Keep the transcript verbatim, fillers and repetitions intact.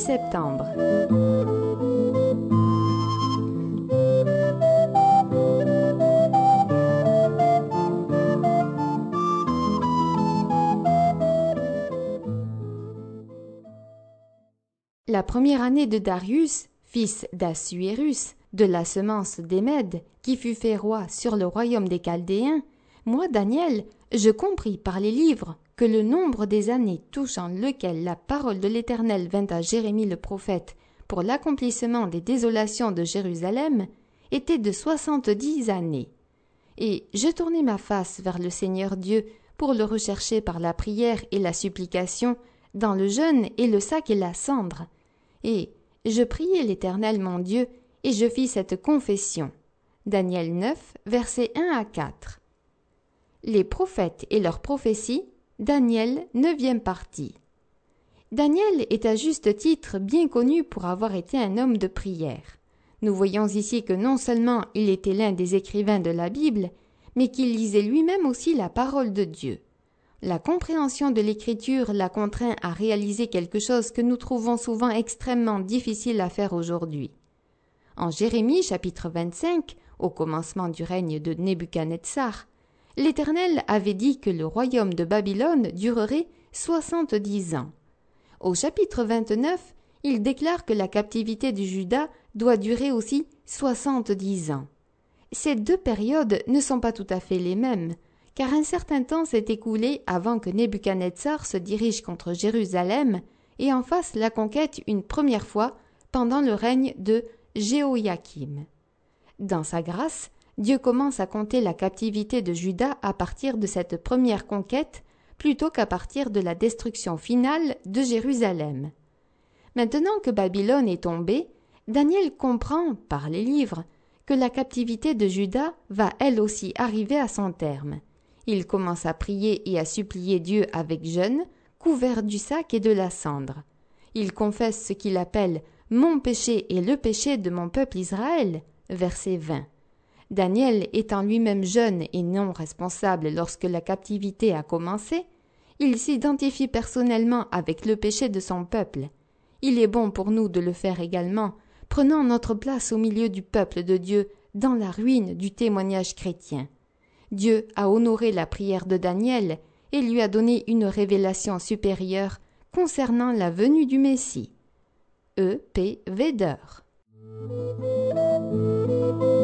septembre. La première année de Darius, fils d'Assuérus, de la semence des Mèdes, qui fut fait roi sur le royaume des Chaldéens, moi, Daniel, je compris par les livres que le nombre des années touchant lequel la parole de l'Éternel vint à Jérémie le prophète pour l'accomplissement des désolations de Jérusalem était de soixante-dix années. Et je tournai ma face vers le Seigneur Dieu pour le rechercher par la prière et la supplication, dans le jeûne et le sac et la cendre. Et je priai l'Éternel mon Dieu, et je fis cette confession. Daniel neuf, versets un à quatre. Les prophètes et leurs prophéties, Daniel, neuvième partie. Daniel est à juste titre bien connu pour avoir été un homme de prière. Nous voyons ici que non seulement il était l'un des écrivains de la Bible, mais qu'il lisait lui-même aussi la parole de Dieu. La compréhension de l'Écriture l'a contraint à réaliser quelque chose que nous trouvons souvent extrêmement difficile à faire aujourd'hui. En Jérémie chapitre vingt-cinq, au commencement du règne de Nebuchadnezzar, l'Éternel avait dit que le royaume de Babylone durerait soixante-dix ans. Au chapitre vingt-neuf, il déclare que la captivité du Juda doit durer aussi soixante-dix ans. Ces deux périodes ne sont pas tout à fait les mêmes, car un certain temps s'est écoulé avant que Nebuchadnezzar se dirige contre Jérusalem et en fasse la conquête une première fois pendant le règne de Jéhoïakim. Dans sa grâce, Dieu commence à compter la captivité de Juda à partir de cette première conquête plutôt qu'à partir de la destruction finale de Jérusalem. Maintenant que Babylone est tombée, Daniel comprend, par les livres, que la captivité de Juda va elle aussi arriver à son terme. Il commence à prier et à supplier Dieu avec jeûne, couvert du sac et de la cendre. Il confesse ce qu'il appelle « mon péché et le péché de mon peuple Israël » verset vingt. Daniel étant lui-même jeune et non responsable lorsque la captivité a commencé, il s'identifie personnellement avec le péché de son peuple. Il est bon pour nous de le faire également, prenant notre place au milieu du peuple de Dieu dans la ruine du témoignage chrétien. Dieu a honoré la prière de Daniel et lui a donné une révélation supérieure concernant la venue du Messie. E. P. Vedder.